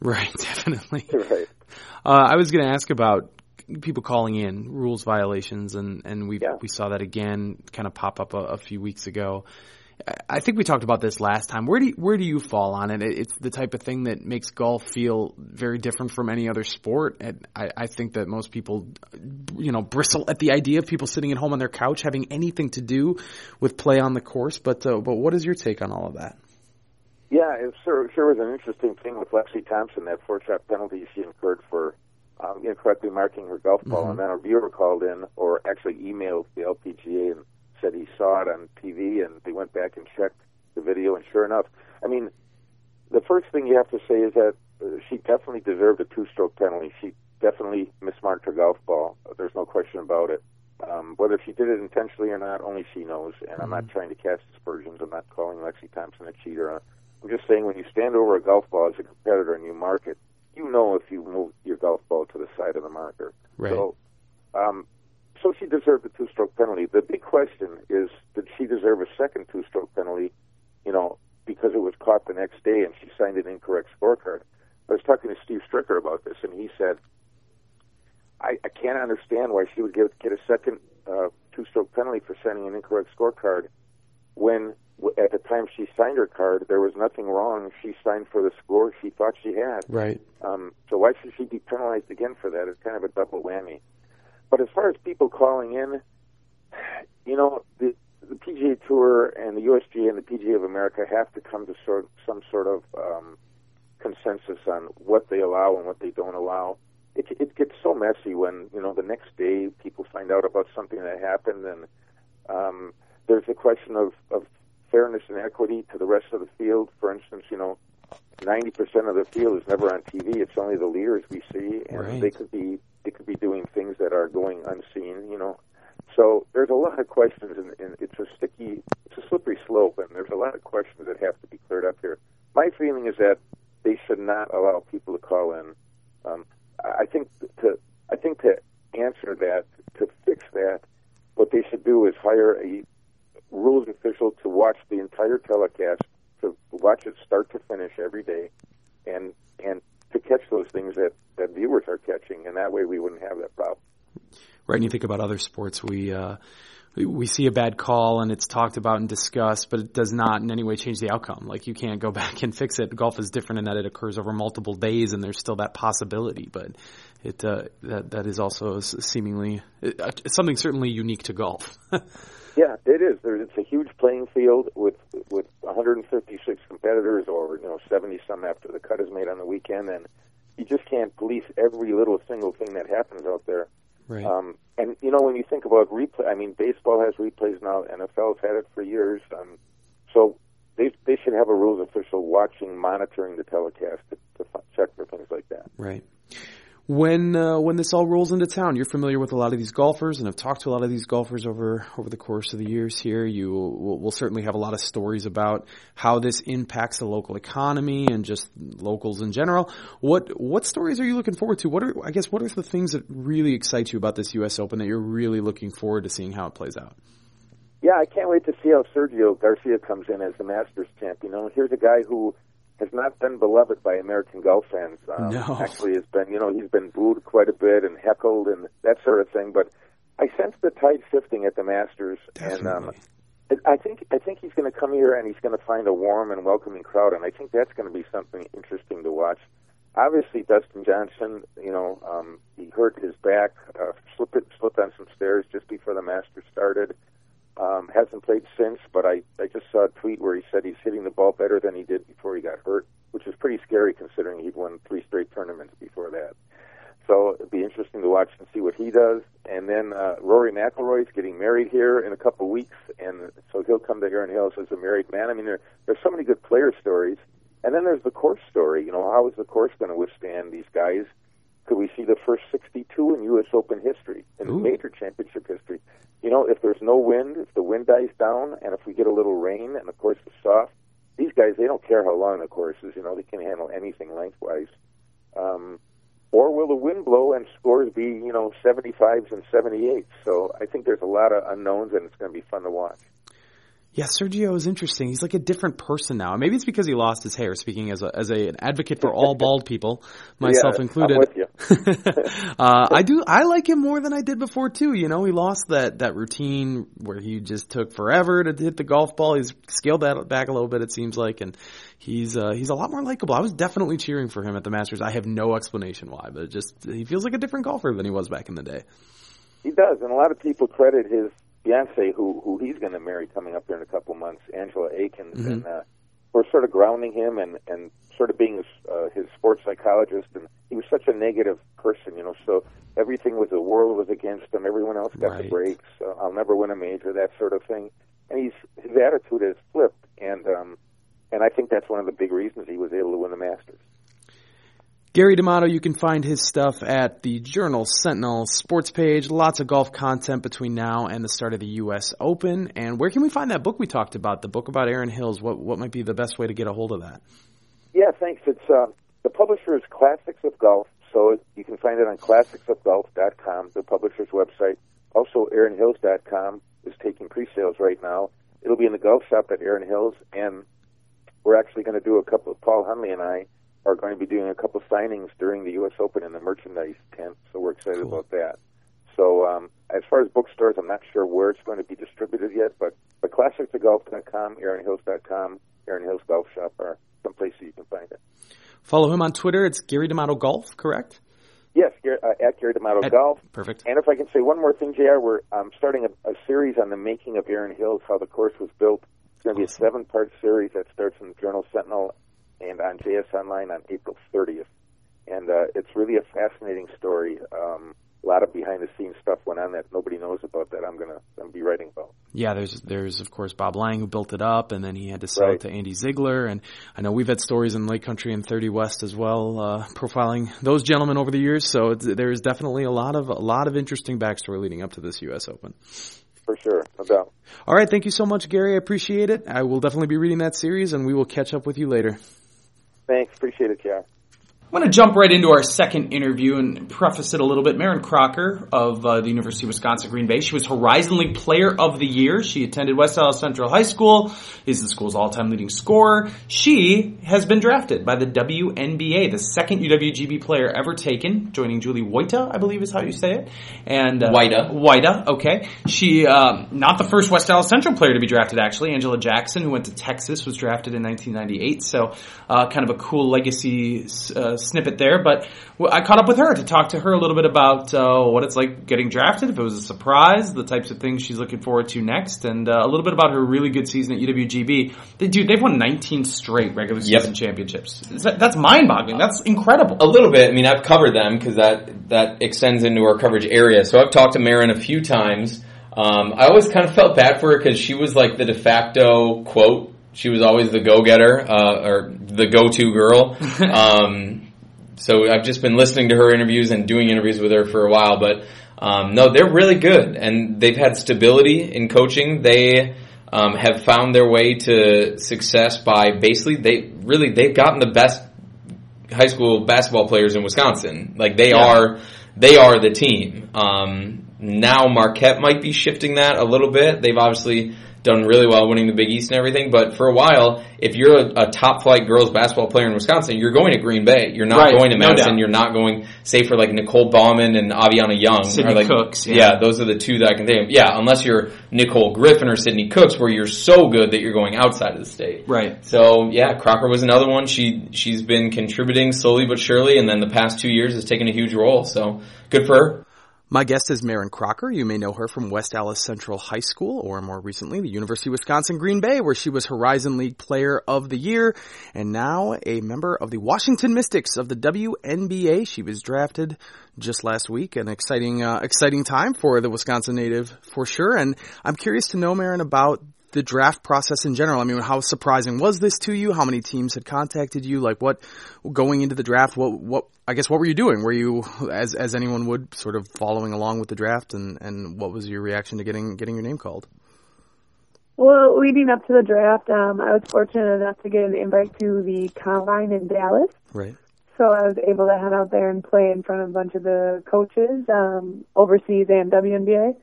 Right, definitely. Right. I was going to ask about people calling in rules violations, and we saw that again kind of pop up a few weeks ago. I think we talked about this last time. Where do you fall on it? It's the type of thing that makes golf feel very different from any other sport. And I think that most people, bristle at the idea of people sitting at home on their couch having anything to do with play on the course. But what is your take on all of that? Yeah, it sure was an interesting thing with Lexi Thompson, that 4-shot penalty she incurred for incorrectly marking her golf ball. And then a viewer called in, or actually emailed the LPGA and said he saw it on TV, and they went back and checked the video, and sure enough, I mean, the first thing you have to say is that she definitely deserved a 2-stroke penalty. She definitely mismarked her golf ball. There's no question about it. Whether she did it intentionally or not, only she knows, and I'm not trying to cast aspersions. I'm not calling Lexi Thompson a cheater. I'm just saying when you stand over a golf ball as a competitor and you mark it, you know if you move your golf ball to the side of the marker. Right. So she deserved a 2-stroke penalty. The big question is, did she deserve a second 2-stroke penalty, because it was caught the next day and she signed an incorrect scorecard? I was talking to Steve Stricker about this, and he said, I can't understand why she would get a second 2-stroke penalty for sending an incorrect scorecard when at the time she signed her card, there was nothing wrong. She signed for the score she thought she had. Right. So why should she be penalized again for that? It's kind of a double whammy. But as far as people calling in, the PGA Tour and the USGA and the PGA of America have to come to some sort of consensus on what they allow and what they don't allow. It gets so messy when, the next day people find out about something that happened, and there's a question of fairness and equity to the rest of the field. For instance, 90% of the field is never on TV. It's only the leaders we see, and right. they could be doing things that are going unseen, So there's a lot of questions, and it's a slippery slope, and there's a lot of questions that have to be cleared up here. My feeling is that they should not allow people to call in. I think to answer that, to fix that, what they should do is hire a rules official to watch the entire telecast, to watch it start to finish every day, and to catch those things that viewers are catching, and that way we wouldn't have that problem. Right, and you think about other sports, we see a bad call and it's talked about and discussed, but it does not in any way change the outcome. Like, you can't go back and fix it. Golf is different in that it occurs over multiple days, and there's still that possibility. But that is also seemingly something certainly unique to golf. Yeah, it is. It's a huge playing field with 156 competitors, or 70 some after the cut is made on the weekend, and you just can't police every little single thing that happens out there. Right. And when you think about replay, I mean, baseball has replays now. NFL's had it for years. So they should have a rules official monitoring the telecast to check for things like that. Right. When this all rolls into town, you're familiar with a lot of these golfers and have talked to a lot of these golfers over the course of the years here. You will certainly have a lot of stories about how this impacts the local economy and just locals in general. What stories are you looking forward to? What are the things that really excite you about this U.S. Open that you're really looking forward to seeing how it plays out? Yeah, I can't wait to see how Sergio Garcia comes in as the Masters champ. Here's a guy who has not been beloved by American golf fans. No. Actually, he's been booed quite a bit and heckled and that sort of thing. But I sense the tide shifting at the Masters, Definitely. and I think he's going to come here and he's going to find a warm and welcoming crowd, and I think that's going to be something interesting to watch. Obviously, Dustin Johnson, he hurt his back, slipped on some stairs just before the Masters started. Hasn't played since, but I just saw a tweet where he said he's hitting the ball better than he did before he got hurt, which is pretty scary considering he'd won 3 straight tournaments before that. So it'd be interesting to watch and see what he does. And then Rory McIlroy's getting married here in a couple of weeks, and so he'll come to Heron Hills as a married man. I mean, there's so many good player stories. And then there's the course story. How is the course going to withstand these guys? Could we see the first 62 in U.S. Open history, in major championship history? If there's no wind, if the wind dies down, and if we get a little rain and the course is soft, these guys, they don't care how long the course is. They can handle anything lengthwise. Or will the wind blow and scores be, 75s and 78s? So I think there's a lot of unknowns, and it's going to be fun to watch. Yeah, Sergio is interesting. He's like a different person now. Maybe it's because he lost his hair, speaking as an advocate for all bald people, myself included. I'm with you. I like him more than I did before too. You know, he lost that routine where he just took forever to hit the golf ball. He's scaled that back a little bit, it seems like, and he's a lot more likable. I was definitely cheering for him at the Masters. I have no explanation why, but he feels like a different golfer than he was back in the day. He does, and a lot of people credit his fiancée, who he's going to marry coming up here in a couple months, Angela Aikens, and for sort of grounding him and sort of being his sports psychologist. And he was such a negative person, you know, so everything was, the world was against him. Everyone else got the breaks. I'll never win a major, that sort of thing. And his attitude has flipped, and I think that's one of the big reasons he was able to win the Masters. Gary D'Amato, you can find his stuff at the Journal Sentinel sports page. Lots of golf content between now and the start of the U.S. Open. And where can we find that book we talked about, the book about Erin Hills? What might be the best way to get a hold of that? Yeah, thanks. It's the publisher is Classics of Golf, so you can find it on classicsofgolf.com, the publisher's website. Also, erinhills.com is taking pre-sales right now. It'll be in the golf shop at Erin Hills, and we're actually going to do Paul Hunley and I are going to be doing a couple signings during the U.S. Open in the merchandise tent, so we're excited about that. So as far as bookstores, I'm not sure where it's going to be distributed yet, but classicsofgolf.com, erinhills.com, Erin Hills Golf Shop are some places you can find it. Follow him on Twitter. It's Gary D'Amato Golf, correct? Yes, at Gary D'Amato Golf. Perfect. And if I can say one more thing, JR, we're starting a series on the making of Erin Hills, how the course was built. It's going to be a 7-part series that starts in the Journal Sentinel and on JS Online on April 30th. And it's really a fascinating story. A lot of behind-the-scenes stuff went on that nobody knows about that I'm gonna be writing about. Yeah, there's of course Bob Lang who built it up, and then he had to sell it to Andy Ziegler. And I know we've had stories in Lake Country and 30 West as well, profiling those gentlemen over the years. So there's definitely a lot of interesting backstory leading up to this U.S. Open. For sure, no doubt. All right, thank you so much, Gary. I appreciate it. I will definitely be reading that series, and we will catch up with you later. Thanks. Appreciate it, John. I'm going to jump right into our second interview and preface it a little bit. Marin Crocker of the University of Wisconsin-Green Bay. She was Horizon League Player of the Year. She attended West Allis Central High School, is the school's all-time leading scorer. She has been drafted by the WNBA, the second UWGB player ever taken, joining Julie Woita, I believe is how you say it. And Woita, okay. She, not the first West Allis Central player to be drafted, actually. Angela Jackson, who went to Texas, was drafted in 1998. So kind of a cool legacy snippet there, but I caught up with her to talk to her a little bit about what it's like getting drafted, if it was a surprise, the types of things she's looking forward to next, and a little bit about her really good season at UWGB. They've won 19 straight regular season championships. That's mind-boggling. That's incredible. A little bit. I mean, I've covered them because that extends into our coverage area. So I've talked to Marin a few times. I always kind of felt bad for her because she was like the de facto quote. She was always the go-getter, or the go-to girl. So I've just been listening to her interviews and doing interviews with her for a while, but no, they're really good, and they've had stability in coaching. They have found their way to success by basically they've gotten the best high school basketball players in Wisconsin. Like they are the team. Now Marquette might be shifting that a little bit. They've obviously done really well winning the Big East and everything, but for a while, if you're a top-flight girls basketball player in Wisconsin, you're going to Green Bay. You're not going to Madison. You're not going, say, for like Nicole Bauman and Aviana Young. Sydney or like, Cooks. Yeah, those are the two that I can think of. Yeah, unless you're Nicole Griffin or Sydney Cooks, where you're so good that you're going outside of the state. Right. So, yeah, Crocker was another one. She's been contributing slowly but surely, and then the past 2 years has taken a huge role. So, good for her. My guest is Marin Crocker. You may know her from West Allis Central High School, or more recently, the University of Wisconsin-Green Bay, where she was Horizon League Player of the Year, and now a member of the Washington Mystics of the WNBA. She was drafted just last week, an exciting time for the Wisconsin native, for sure. And I'm curious to know, Marin, about the draft process in general. I mean, how surprising was this to you? How many teams had contacted you? Like, what going into the draft? What were you doing? Were you, as anyone would, sort of following along with the draft? And what was your reaction to getting your name called? Well, leading up to the draft, I was fortunate enough to get an invite to the Combine in Dallas. Right. So I was able to head out there and play in front of a bunch of the coaches, overseas and WNBA.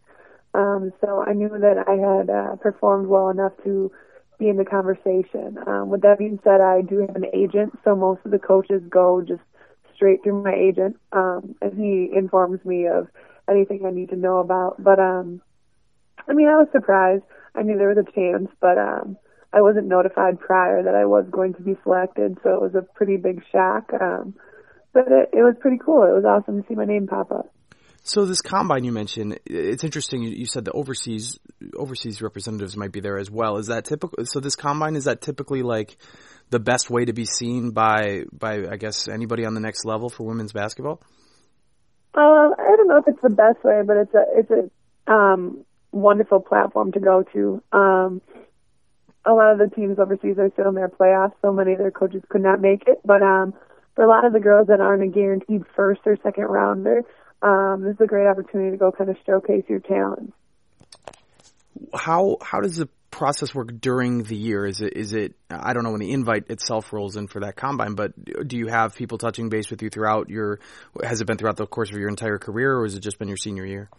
So I knew that I had performed well enough to be in the conversation. With that being said, I do have an agent, so most of the coaches go just straight through my agent, and he informs me of anything I need to know about. But I was surprised. I knew there was a chance, but I wasn't notified prior that I was going to be selected, so it was a pretty big shock. But it was pretty cool. It was awesome to see my name pop up. So this combine you mentioned, it's interesting. You said the overseas representatives might be there as well. Is that typical? So this combine, is that typically like the best way to be seen by I guess anybody on the next level for women's basketball? I don't know if it's the best way, but it's a wonderful platform to go to. A lot of the teams overseas are still in their playoffs, so many of their coaches could not make it. But for a lot of the girls that aren't a guaranteed first or second rounder, this is a great opportunity to go kind of showcase your talents. How does the process work during the year? Is it I don't know when the invite itself rolls in for that combine, but do you have people touching base with you has it been throughout the course of your entire career, or has it just been your senior year?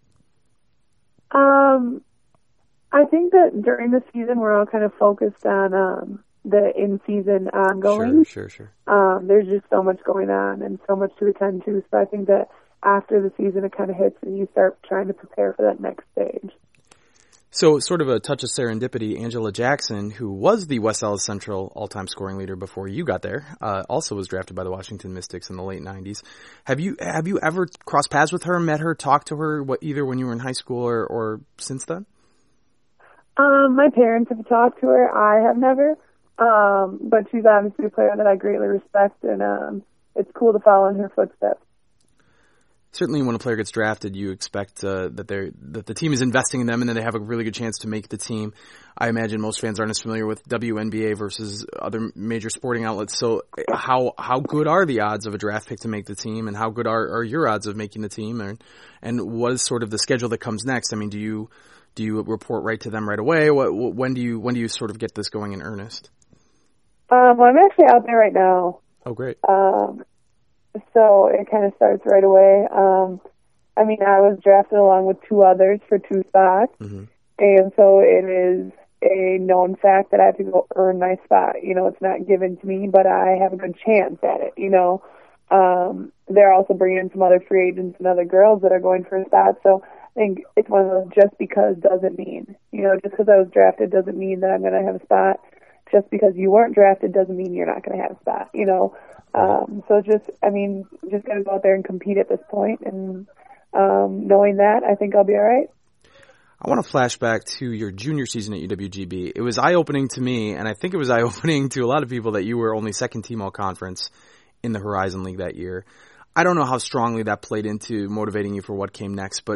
I think that during the season we're all kind of focused on the in-season ongoing. Sure. There's just so much going on and so much to attend to, so I think that after the season it kind of hits and you start trying to prepare for that next stage. So sort of a touch of serendipity, Angela Jackson, who was the West Allis Central all-time scoring leader before you got there, also was drafted by the Washington Mystics in the late 90s. Have you ever crossed paths with her, met her, talked to her, either when you were in high school or since then? My parents have talked to her. I have never. But she's obviously a player that I greatly respect, and it's cool to follow in her footsteps. Certainly when a player gets drafted, you expect that the team is investing in them and that they have a really good chance to make the team. I imagine most fans aren't as familiar with WNBA versus other major sporting outlets. So how good are the odds of a draft pick to make the team, and how good are your odds of making the team? And what is sort of the schedule that comes next? I mean, do you report right to them right away? When do you sort of get this going in earnest? I'm actually out there right now. Oh, great. So it kind of starts right away. I was drafted along with two others for two spots. Mm-hmm. And so it is a known fact that I have to go earn my spot. It's not given to me, but I have a good chance at it, They're also bringing in some other free agents and other girls that are going for a spot. So I think it's one of those just because doesn't mean. Just because I was drafted doesn't mean that I'm going to have a spot. Just because you weren't drafted doesn't mean you're not going to have a spot, So just got to go out there and compete at this point. And knowing that, I think I'll be all right. I want to flash back to your junior season at UWGB. It was eye-opening to me, and I think it was eye-opening to a lot of people that you were only second team all-conference in the Horizon League that year. I don't know how strongly that played into motivating you for what came next, but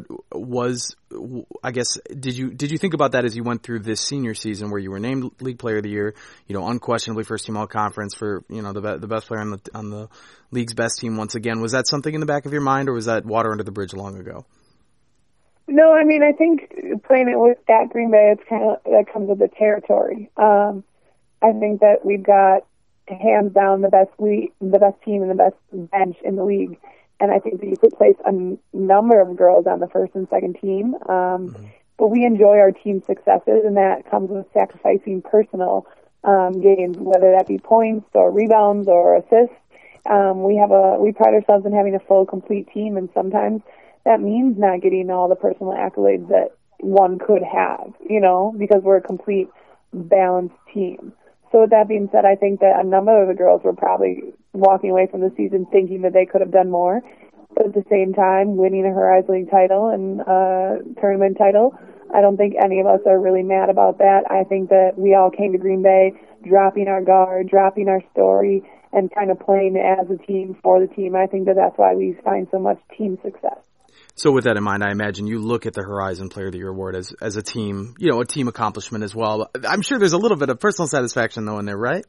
did you think about that as you went through this senior season where you were named League Player of the Year, unquestionably first team all conference for, the best player on the league's best team once again? Was that something in the back of your mind, or was that water under the bridge long ago? No, I think playing it at Green Bay, it's kind of, that comes with the territory. I think that we've got hands down the best team and the best bench in the league, and I think that you could place a number of girls on the first and second team. But we enjoy our team successes, and that comes with sacrificing personal gains, whether that be points or rebounds or assists. We pride ourselves in having a full, complete team, and sometimes that means not getting all the personal accolades that one could have, because we're a complete, balanced team. So with that being said, I think that a number of the girls were probably walking away from the season thinking that they could have done more. But at the same time, winning a Horizon League title and tournament title, I don't think any of us are really mad about that. I think that we all came to Green Bay dropping our guard, dropping our story, and kind of playing as a team for the team. I think that that's why we find so much team success. So with that in mind, I imagine you look at the Horizon Player of the Year award as a team, a team accomplishment as well. I'm sure there's a little bit of personal satisfaction though in there, right?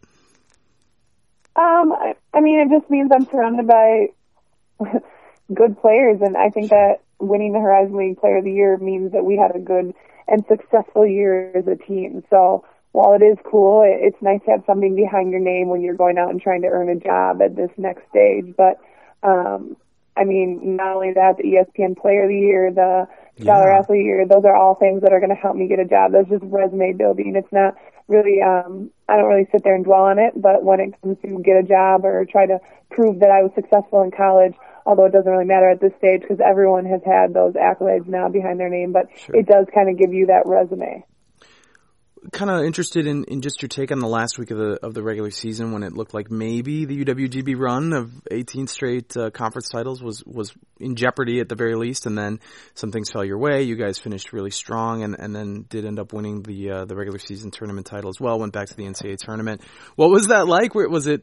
It just means I'm surrounded by good players, and I think that winning the Horizon League Player of the Year means that we had a good and successful year as a team. So while it is cool, it's nice to have something behind your name when you're going out and trying to earn a job at this next stage. But not only that, the ESPN Player of the Year, the Scholar Athlete Year. Those are all things that are going to help me get a job. That's just resume building. It's not really, I don't really sit there and dwell on it, but when it comes to get a job or try to prove that I was successful in college, although it doesn't really matter at this stage because everyone has had those accolades now behind their name, but it does kind of give you that resume. Kind of interested in just your take on the last week of the regular season when it looked like maybe the UWGB run of 18 straight conference titles was in jeopardy at the very least, and then some things fell your way. You guys finished really strong and then did end up winning the regular season tournament title as well. Went back to the NCAA tournament. What was that like? Was it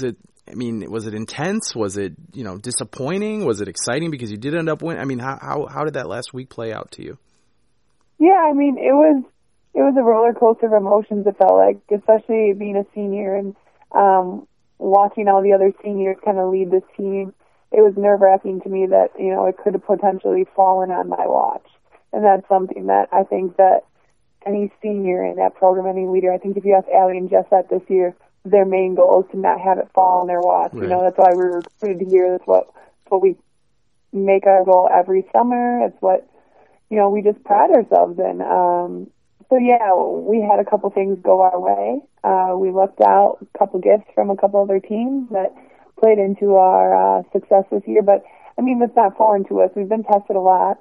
intense? Was it disappointing? Was it exciting because you did end up winning? I mean, how did that last week play out to you? Yeah, I mean, it was a roller coaster of emotions, it felt like, especially being a senior and watching all the other seniors kind of lead this team. It was nerve-wracking to me that, it could have potentially fallen on my watch. And that's something that I think that any senior in that program, any leader, I think if you ask Allie and Jessette this year, their main goal is to not have it fall on their watch. Right. That's why we were recruited here. That's what we make our goal every summer. It's what, we just pride ourselves in. So yeah, we had a couple things go our way. We lucked out a couple gifts from a couple other teams that played into our success this year. But I mean, that's not foreign to us. We've been tested a lot,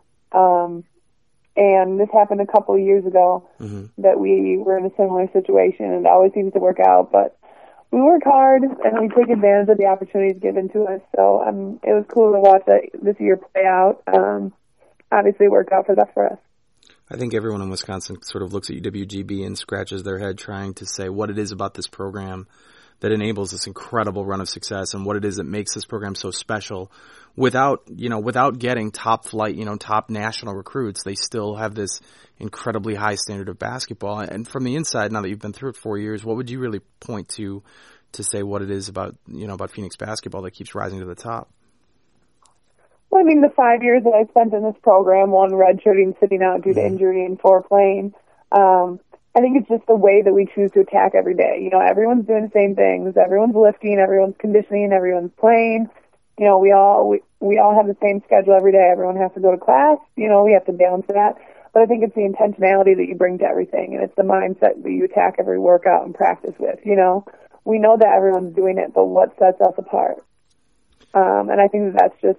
and this happened a couple of years ago that we were in a similar situation, and it always seems to work out. But we work hard and we take advantage of the opportunities given to us. So it was cool to watch this year play out. Obviously, it worked out for us. I think everyone in Wisconsin sort of looks at UWGB and scratches their head trying to say what it is about this program that enables this incredible run of success and what it is that makes this program so special. Without getting top flight, top national recruits, they still have this incredibly high standard of basketball. And from the inside, now that you've been through it 4 years, what would you really point to say what it is about Phoenix basketball that keeps rising to the top? Well, I mean, the 5 years that I spent in this program, 1 redshirting, sitting out due to injury, and 4 playing, I think it's just the way that we choose to attack every day. Everyone's doing the same things. Everyone's lifting, everyone's conditioning, everyone's playing. We all have the same schedule every day. Everyone has to go to class. We have to balance that. But I think it's the intentionality that you bring to everything, and it's the mindset that you attack every workout and practice with. We know that everyone's doing it, but what sets us apart? And I think that's just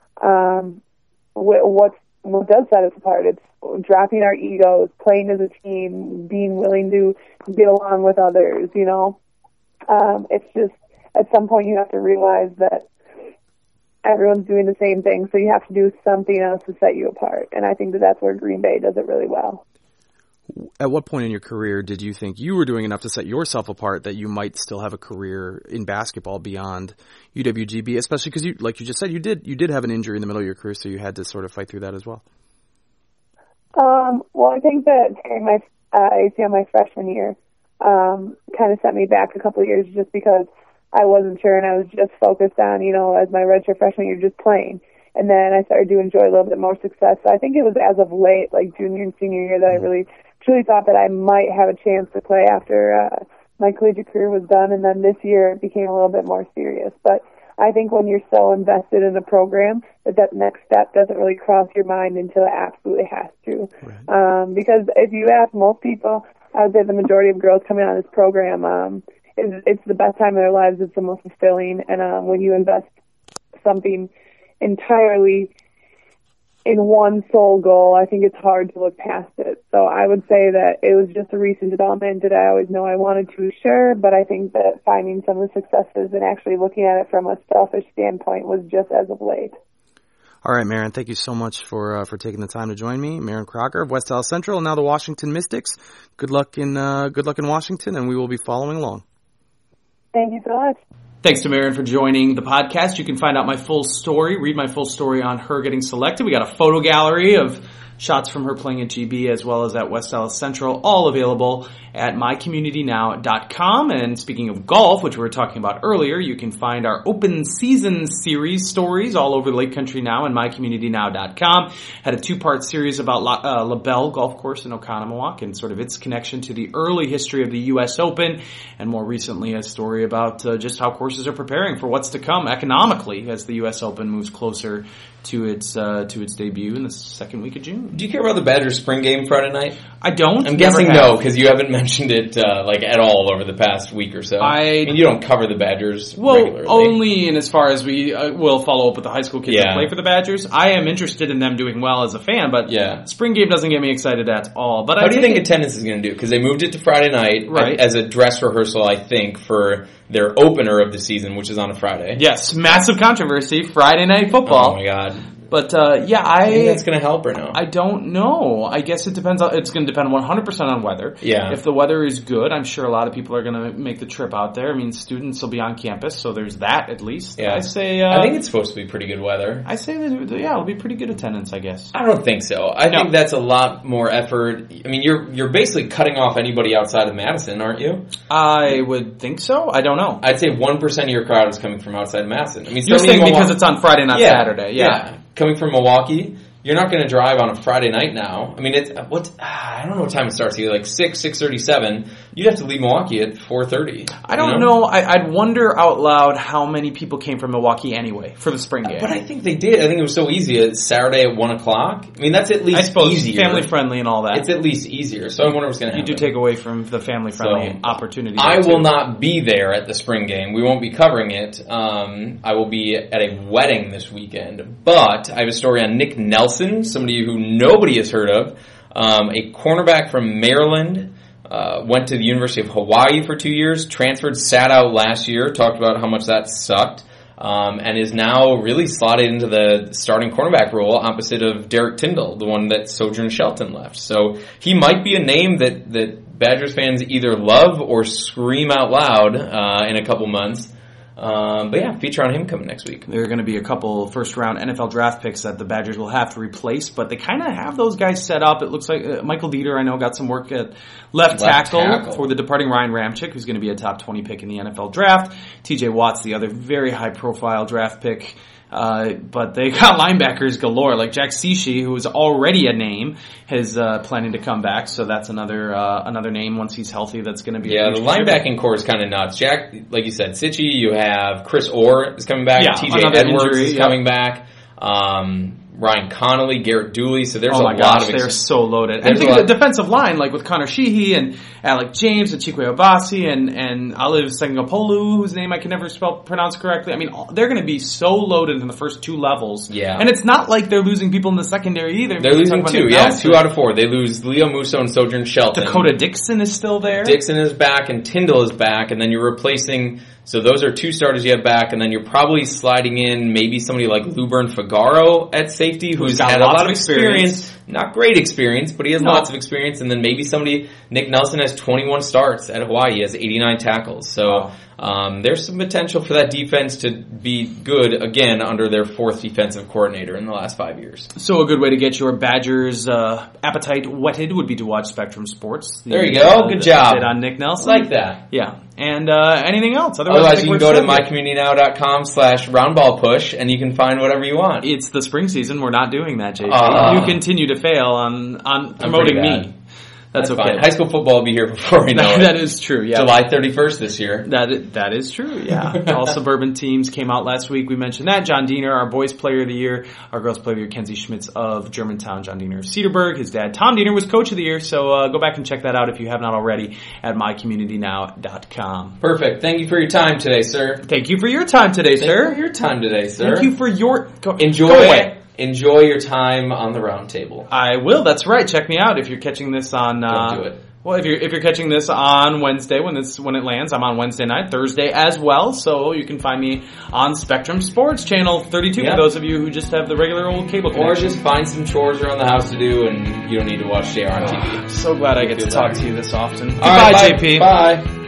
what does set us apart. It's dropping our egos, playing as a team, being willing to get along with others. It's just at some point you have to realize that everyone's doing the same thing, so you have to do something else to set you apart. And I think that that's where Green Bay does it really well. At what point in your career did you think you were doing enough to set yourself apart that you might still have a career in basketball beyond UWGB, especially because like you just said, you did have an injury in the middle of your career, so you had to sort of fight through that as well? Well, I think that during my ACL my freshman year kind of set me back a couple of years just because I wasn't sure and I was just focused on, as my redshirt freshman year, just playing. And then I started to enjoy a little bit more success. So I think it was as of late, like junior and senior year, that I really truly thought that I might have a chance to play after my collegiate career was done. And then this year it became a little bit more serious. But I think when you're so invested in a program that next step doesn't really cross your mind until it absolutely has to. Right. Because if you ask most people, I would say the majority of girls coming out of this program, it's the best time of their lives. It's the most fulfilling. And when you invest something entirely in one sole goal, I think it's hard to look past it. So I would say that it was just a recent development that I always know I wanted to, sure, but I think that finding some of the successes and actually looking at it from a selfish standpoint was just as of late. All right, Maren, thank you so much for taking the time to join me. Maren Crocker of West Allis Central and now the Washington Mystics. Good luck in Washington, and we will be following along. Thank you so much. Thanks to Maren for joining the podcast. You can find out my full story, read my full story on her getting selected. We got a photo gallery of shots from her playing at GB as well as at West Allis Central, all available at mycommunitynow.com. And speaking of golf, which we were talking about earlier, you can find our open season series stories all over Lake Country Now and mycommunitynow.com. Had a 2-part series about LaBelle Golf Course in Oconomowoc and sort of its connection to the early history of the U.S. Open, and more recently a story about just how courses are preparing for what's to come economically as the U.S. Open moves closer to its debut in the second week of June. Do you care about the Badgers spring game Friday night? I don't. I'm guessing no, because you haven't mentioned it at all over the past week or so. I mean, you don't cover the Badgers regularly. Only in as far as we will follow up with the high school kids that play for the Badgers. I am interested in them doing well as a fan, but spring game doesn't get me excited at all. But how do you think attendance is going to do? Because they moved it to Friday night as a dress rehearsal, I think, for their opener of the season, which is on a Friday. Yes, massive controversy, Friday Night Football. Oh my God. But, I think that's going to help or no? I don't know. I guess it depends. It's going to depend 100% on weather. Yeah. If the weather is good, I'm sure a lot of people are going to make the trip out there. I mean, students will be on campus, so there's that at least. Yeah. I say. I think it's supposed to be pretty good weather. I say that, it'll be pretty good attendance, I guess. I don't think so. I think that's a lot more effort. I mean, you're basically cutting off anybody outside of Madison, aren't you? I would think so. I don't know. I'd say 1% of your crowd is coming from outside Madison. I mean, you're saying because it's on Friday, not Saturday. Yeah. Coming from Milwaukee, you're not going to drive on a Friday night now. I mean, I don't know what time it starts here, like 6:37. You'd have to leave Milwaukee at 4:30. I don't know. I'd wonder out loud how many people came from Milwaukee anyway for the spring game. But I think they did. I think it was so easy. It's Saturday at 1 o'clock. I mean, that's at least easier. Family friendly and all that. It's at least easier. So I wonder what's going to happen. You do take away from the family friendly opportunity. I will not be there at the spring game. We won't be covering it. I will be at a wedding this weekend. But I have a story on Nick Nelson, somebody who nobody has heard of, a cornerback from Maryland, went to the University of Hawaii for 2 years, transferred, sat out last year, talked about how much that sucked, and is now really slotted into the starting cornerback role opposite of Derek Tyndall, the one that Sojourn Shelton left. So he might be a name that Badgers fans either love or scream out loud in a couple months. But yeah, feature on him coming next week. There are going to be a couple first-round NFL draft picks that the Badgers will have to replace, but they kind of have those guys set up. It looks like Michael Dieter, I know, got some work at left tackle for the departing Ryan Ramczyk, who's going to be a top 20 pick in the NFL draft. TJ Watt's the other very high-profile draft pick. But they got linebackers galore, like Jack Cichy, who is already a name, is planning to come back. So that's another name once he's healthy. That's going to be the linebacking core is kind of nuts. Jack, like you said, Cichy. You have Chris Orr is coming back. TJ Edwards is coming back. Ryan Connolly, Garrett Dooley. So there's a lot of. They're so loaded. And think of the defensive line, like with Connor Sheehy and Alec James and Chikwe Obasi and Olive Sengapolu, whose name I can never pronounce correctly. I mean, they're going to be so loaded in the first two levels. Yeah. And it's not like they're losing people in the secondary either. They're losing two. Yeah, 2 out of 4. They lose Leo Musso and Sojourn Shelton. Dakota Dixon is still there. Dixon is back and Tyndall is back, and then you're replacing. So those are 2 starters you have back, and then you're probably sliding in maybe somebody like Lubern Figaro at safety, who's had a lot of experience. Not great experience, but he has lots of experience. And then maybe somebody, Nick Nelson has 21 starts at Hawaii, he has 89 tackles. So there's some potential for that defense to be good again under their 4th defensive coordinator in the last 5 years. So a good way to get your Badgers appetite whetted would be to watch Spectrum Sports. There you go. Good job. On Nick Nelson. Like that. Yeah. And anything else? Otherwise you can go to mycommunitynow.com/roundballpush and you can find whatever you want. It's the spring season. We're not doing that, JP. You continue to fail on promoting me. That's okay. Fine. High school football will be here before we know it. That is true, yeah. July 31st this year. That is true, yeah. All suburban teams came out last week. We mentioned that. John Diener, our boys player of the year. Our girls player of the year, Kenzie Schmitz of Germantown. John Diener of Cedarburg. His dad, Tom Diener, was coach of the year. So go back and check that out if you have not already at mycommunitynow.com. Perfect. Thank you for your time today, sir. Thank you for your time today, sir. Thank you for your time today, sir. Thank you for your... Enjoy your time on the round table. I will. That's right. Check me out if you're catching this on... Don't do it. Well, if you're catching this on Wednesday when it lands, I'm on Wednesday night, Thursday as well. So you can find me on Spectrum Sports Channel 32 for those of you who just have the regular old cable connection. Or just find some chores around the house to do, and you don't need to watch JR on TV. So glad I get to talk to you this often. Goodbye, JP. Bye.